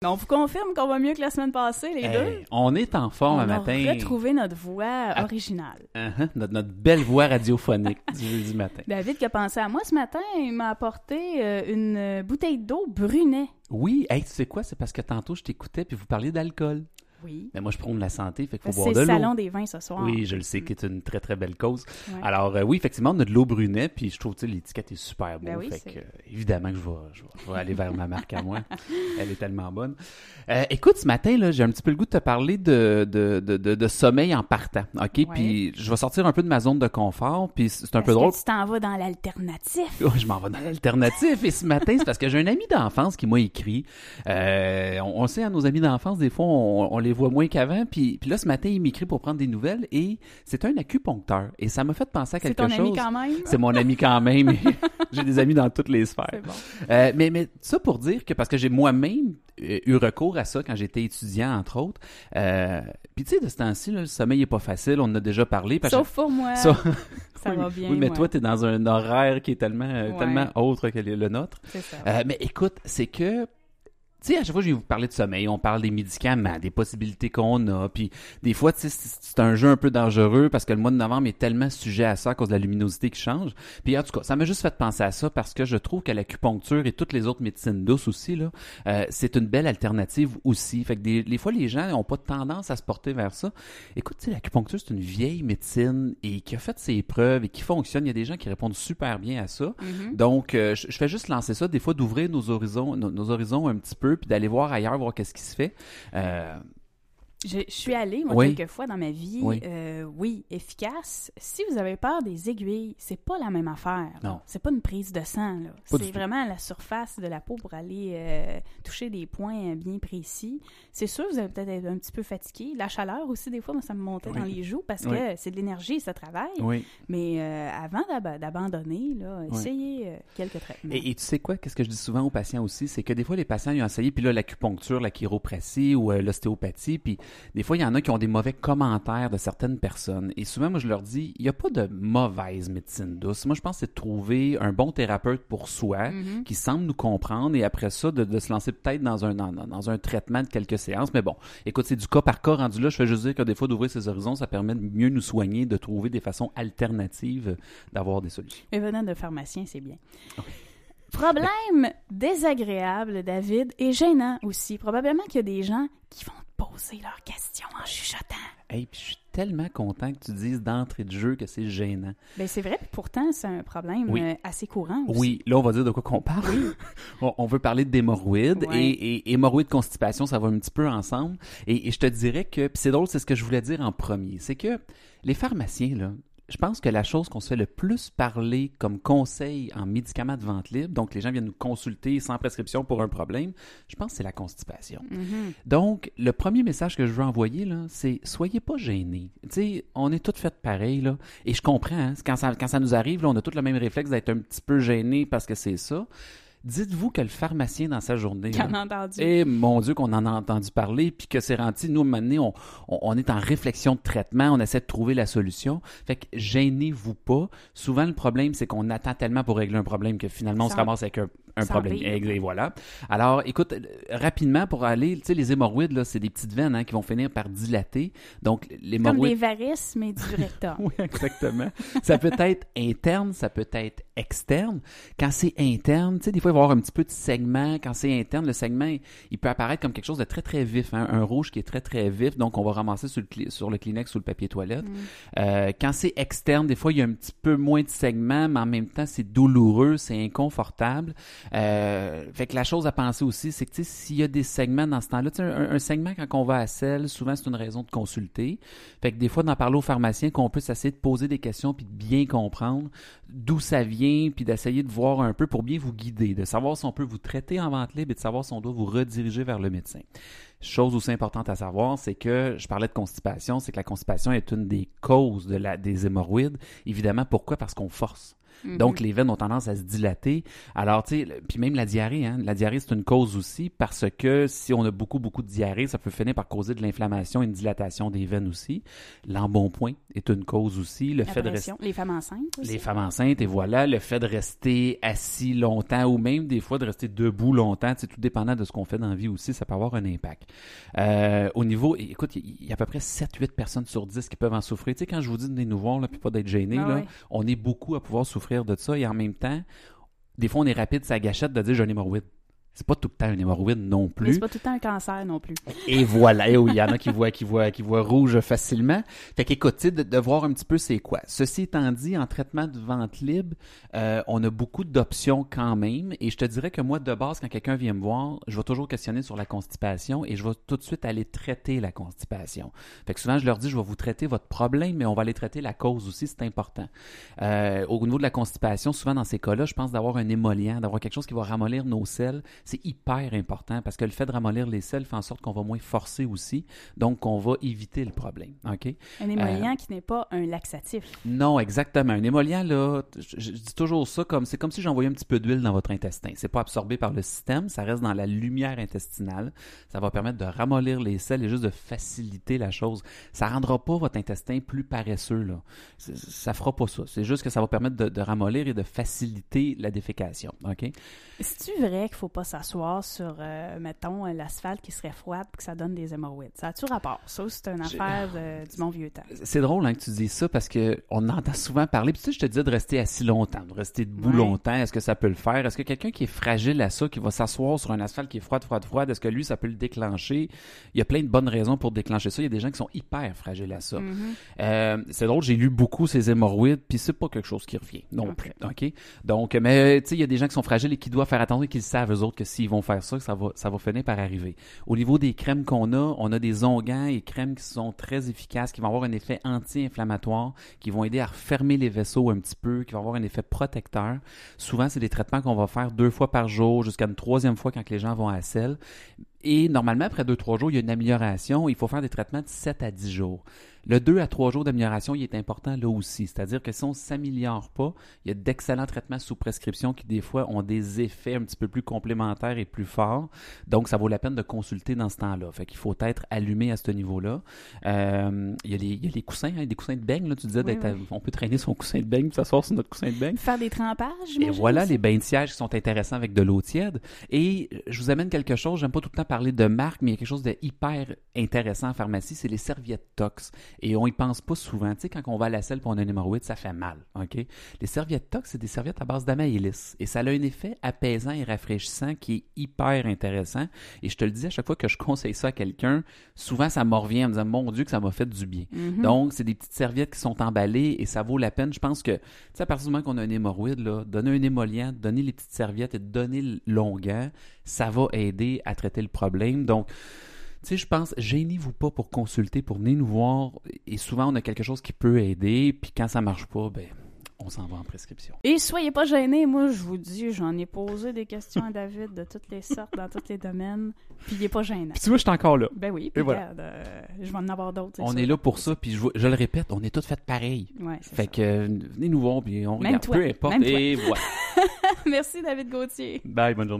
On vous confirme qu'on va mieux que la semaine passée, les deux. On est en forme un matin. On a retrouvé notre voix originale. Notre belle voix radiophonique du matin. David qui a pensé à moi ce matin, il m'a apporté une bouteille d'eau Brunet. Oui, hey, tu sais quoi? C'est parce que tantôt, je t'écoutais puis vous parliez d'alcool. Oui. Mais moi, je prône la santé, fait qu'il faut boire de l'eau. C'est l'eau. le salon des vins ce soir. Oui, je le sais, qui est une très, très belle cause. Ouais. Alors, oui, effectivement, on a de l'eau Brunet, puis je trouve que l'étiquette est super beau. Ben oui, fait que, évidemment que je vais aller vers ma marque à moi. Elle est tellement bonne. Écoute, ce matin, là, j'ai un petit peu le goût de te parler de sommeil en partant, OK? Ouais. Puis je vais sortir un peu de ma zone de confort, puis c'est un peu Parce drôle. que tu t'en vas dans l'alternatif. Oh, je m'en vais dans l'alternatif. Et ce matin, c'est parce que j'ai un ami d'enfance qui m'a écrit. On sait, nos amis d'enfance, des fois, on les voit moins qu'avant. Puis là, ce matin, il m'écrit pour prendre des nouvelles et c'est un acupuncteur. Et ça m'a fait penser à quelque chose. C'est ton ami quand même? C'est mon ami quand même. J'ai des amis dans toutes les sphères. C'est bon. Mais ça pour dire que, parce que j'ai moi-même eu recours à ça quand j'étais étudiant, entre autres. Puis tu sais, de ce temps-ci, là, le sommeil n'est pas facile. On en a déjà parlé. Sauf pour moi. Ça va bien. Oui, mais moi. toi, tu es dans un horaire qui est tellement autre que le nôtre. C'est ça. Mais écoute, c'est que tu sais, à chaque fois, je vais vous parler de sommeil, on parle des médicaments, des possibilités qu'on a, puis des fois, tu sais, c'est un jeu un peu dangereux parce que le mois de novembre est tellement sujet à ça à cause de la luminosité qui change. Puis en tout cas, ça m'a juste fait penser à ça parce que je trouve que l'acupuncture et toutes les autres médecines douces aussi, là, c'est une belle alternative aussi. Fait que des fois, les gens n'ont pas tendance à se porter vers ça. Écoute, tu sais, l'acupuncture, c'est une vieille médecine et qui a fait ses preuves et qui fonctionne. Il y a des gens qui répondent super bien à ça. Mm-hmm. Donc, je fais juste lancer ça, des fois, d'ouvrir nos horizons un petit peu puis d'aller voir ailleurs, voir qu'est-ce qui se fait. Je suis allée, moi, quelques fois dans ma vie. Oui. Efficace. Si vous avez peur des aiguilles, c'est pas la même affaire. Non. C'est pas une prise de sang. Là. C'est vraiment la surface de la peau pour aller toucher des points bien précis. C'est sûr, vous allez peut-être être un petit peu fatigué. La chaleur aussi, des fois, moi, ça me montait dans les joues parce que c'est de l'énergie et ça travaille. Oui. Mais avant d'abandonner, là, essayez quelques traitements. Et tu sais quoi? Qu'est-ce que je dis souvent aux patients aussi? C'est que des fois, les patients ils ont essayé, puis là, l'acupuncture, la chiropratie ou l'ostéopathie, puis des fois, il y en a qui ont des mauvais commentaires de certaines personnes. Et souvent, moi, je leur dis, il n'y a pas de mauvaise médecine douce. Moi, je pense que c'est de trouver un bon thérapeute pour soi, qui semble nous comprendre, et après ça, de se lancer peut-être dans un traitement de quelques séances. Mais bon, écoute, c'est du cas par cas rendu là. Je fais juste dire que des fois, d'ouvrir ses horizons, ça permet de mieux nous soigner, de trouver des façons alternatives d'avoir des solutions. Mais venant de pharmacien, c'est bien. Okay. Problème désagréable, David, et gênant aussi. Probablement qu'il y a des gens qui vont poser leurs questions en chuchotant. Hey, puis je suis tellement content que tu dises d'entrée de jeu que c'est gênant. Bien, c'est vrai, puis pourtant, c'est un problème assez courant aussi. Oui, là, on va dire de quoi qu'on parle. Oui. on veut parler d'hémorroïdes et hémorroïdes constipation, ça va un petit peu ensemble. Et je te dirais que, puis c'est drôle, c'est ce que je voulais dire en premier, c'est que les pharmaciens, là, je pense que la chose qu'on se fait le plus parler comme conseil en médicaments de vente libre, donc les gens viennent nous consulter sans prescription pour un problème, je pense que c'est la constipation. Mm-hmm. Donc, le premier message que je veux envoyer, là, c'est « Soyez pas gênés ». Tu sais, on est toutes faites pareil, là, et je comprends, hein, quand ça nous arrive, là, on a tous le même réflexe d'être un petit peu gêné parce que c'est ça. Dites-vous que le pharmacien dans sa journée, qu'on a entendu. Et mon Dieu qu'on en a entendu parler, puis que c'est rendu, nous, maintenant, on est en réflexion de traitement, on essaie de trouver la solution. Fait que gênez-vous pas. Souvent, le problème, c'est qu'on attend tellement pour régler un problème que finalement, on se ramasse avec un problème. Et voilà. Alors, écoute, rapidement, pour aller, tu sais, les hémorroïdes, là, c'est des petites veines qui vont finir par dilater. Donc, l'hémorroïde... Comme des varices, mais du rectum. Oui, exactement. Ça peut être interne, ça peut être externe. Quand c'est interne, tu sais, des fois, il va y avoir un petit peu de segment. Quand c'est interne, le segment, il peut apparaître comme quelque chose de très, très vif, hein? Un rouge qui est très, très vif. Donc, on va ramasser sur le Kleenex ou le papier toilette. Quand c'est externe, des fois, il y a un petit peu moins de segment, mais en même temps, c'est douloureux, c'est inconfortable. Fait que la chose à penser aussi, c'est que, tu sais, s'il y a des segments dans ce temps-là, tu sais, un segment, quand on va à selle, souvent, c'est une raison de consulter. Fait que des fois, d'en parler au pharmacien, qu'on peut s'essayer de poser des questions puis de bien comprendre d'où ça vient, puis d'essayer de voir un peu pour bien vous guider, de savoir si on peut vous traiter en vente libre et de savoir si on doit vous rediriger vers le médecin. Chose aussi importante à savoir, c'est que, je parlais de constipation, c'est que la constipation est une des causes des hémorroïdes. Évidemment, pourquoi? Parce qu'on force. Donc, les veines ont tendance à se dilater. Alors, tu sais, puis même la diarrhée, hein. La diarrhée, c'est une cause aussi parce que si on a beaucoup de diarrhée, ça peut finir par causer de l'inflammation et une dilatation des veines aussi. L'embonpoint est une cause aussi. Le fait de rester... Les femmes enceintes aussi. Les femmes enceintes, et voilà, le fait de rester assis longtemps ou même des fois de rester debout longtemps, c'est tout dépendant de ce qu'on fait dans la vie aussi, ça peut avoir un impact. Au niveau, écoute, il y a à peu près 7-8 personnes sur 10 qui peuvent en souffrir. Tu sais, quand je vous dis de venir nous voir, là, puis pas d'être gêné, là, on est beaucoup à pouvoir souffrir de ça et en même temps, des fois, on est rapide, ça gâchette de dire j'ai un hémorroïde. C'est pas tout le temps un hémorroïde non plus. Mais c'est pas tout le temps un cancer non plus. Et voilà. Et oui, il y en a qui voient rouge facilement. Fait qu'écoute, tu sais, de voir un petit peu c'est quoi. Ceci étant dit, en traitement de vente libre, on a beaucoup d'options quand même. Et je te dirais que moi, de base, quand quelqu'un vient me voir, je vais toujours questionner sur la constipation et je vais tout de suite aller traiter la constipation. Fait que souvent, je leur dis, je vais vous traiter votre problème, mais on va aller traiter la cause aussi, c'est important. Au niveau de la constipation, souvent dans ces cas-là, je pense d'avoir un émollient, d'avoir quelque chose qui va ramollir nos selles. C'est hyper important parce que le fait de ramollir les selles fait en sorte qu'on va moins forcer aussi, donc on va éviter le problème. OK? Un émollient qui n'est pas un laxatif. Non, exactement. Un émollient, là, je dis toujours ça c'est comme si j'envoyais un petit peu d'huile dans votre intestin. C'est pas absorbé par le système, ça reste dans la lumière intestinale. Ça va permettre de ramollir les selles et juste de faciliter la chose. Ça rendra pas votre intestin plus paresseux, là. Ça fera pas ça. C'est juste que ça va permettre de ramollir et de faciliter la défécation. OK? C'est-tu vrai qu'il faut pas s'asseoir sur, mettons, l'asphalte qui serait froide et que ça donne des hémorroïdes? Ça a-tu rapport? Ça, c'est une affaire du bon vieux temps. C'est drôle hein, que tu dises ça parce qu'on entend souvent parler. Puis tu sais, je te disais de rester assis longtemps, de rester debout longtemps. Est-ce que ça peut le faire? Est-ce que quelqu'un qui est fragile à ça, qui va s'asseoir sur un asphalte qui est froide, est-ce que lui, ça peut le déclencher? Il y a plein de bonnes raisons pour déclencher ça. Il y a des gens qui sont hyper fragiles à ça. C'est drôle, j'ai lu beaucoup ces hémorroïdes, puis c'est pas quelque chose qui revient non plus. OK? Donc, mais tu sais, il y a des gens qui sont fragiles et qui doivent faire attention et qui savent, eux autres, que s'ils vont faire ça, ça va finir par arriver. Au niveau des crèmes qu'on a, on a des onguents et crèmes qui sont très efficaces, qui vont avoir un effet anti-inflammatoire, qui vont aider à refermer les vaisseaux un petit peu, qui vont avoir un effet protecteur. Souvent, c'est des traitements qu'on va faire 2 fois par jour, jusqu'à une 3e fois quand les gens vont à la selle. Et normalement, après 2-3 jours, il y a une amélioration. Il faut faire des traitements de 7 à 10 jours. Le 2 à 3 jours d'amélioration, il est important là aussi. C'est-à-dire que si on ne s'améliore pas, il y a d'excellents traitements sous prescription qui, des fois, ont des effets un petit peu plus complémentaires et plus forts. Donc, ça vaut la peine de consulter dans ce temps-là. Fait qu'il faut être allumé à ce niveau-là. Il y a les coussins, hein, des coussins de beigne. Là, tu disais, on peut traîner son coussin de beigne, puis s'asseoir sur notre coussin de beigne. Faire des trempages, et voilà, les bains de siège qui sont intéressants avec de l'eau tiède. Et je vous amène quelque chose, j'aime pas tout le temps parler de marque, mais il y a quelque chose de hyper intéressant en pharmacie, c'est les serviettes Tox. Et on y pense pas souvent. Tu sais, quand on va à la selle et on a un hémorroïde, ça fait mal. OK? Les serviettes Tox, c'est des serviettes à base d'amaïlis. Et ça a un effet apaisant et rafraîchissant qui est hyper intéressant. Et je te le dis à chaque fois que je conseille ça à quelqu'un, souvent ça me revient en me disant, mon Dieu, que ça m'a fait du bien. Donc, c'est des petites serviettes qui sont emballées et ça vaut la peine. Je pense que, tu sais, à partir du moment qu'on a un hémorroïde, là, donner un émollient, donner les petites serviettes et donner l'onguent, ça va aider à traiter le problème. Donc, tu sais, je pense, gênez-vous pas pour consulter, pour venir nous voir. Et souvent, on a quelque chose qui peut aider. Puis quand ça marche pas, ben, on s'en va en prescription. Et soyez pas gênés. Moi, je vous dis, j'en ai posé des questions à David de toutes les sortes, dans tous les domaines. Puis il est pas gênant. Puis tu vois, je suis encore là. Ben oui. Puis voilà. regarde, je vais en avoir d'autres. On est là pour ça. Puis je le répète, on est tous fait pareil. Ouais, c'est fait ça. Que venez nous voir, puis on Même regarde. toi. Peu importe. Même toi. Et voilà. Merci, David Gauthier. Bye, bonne journée.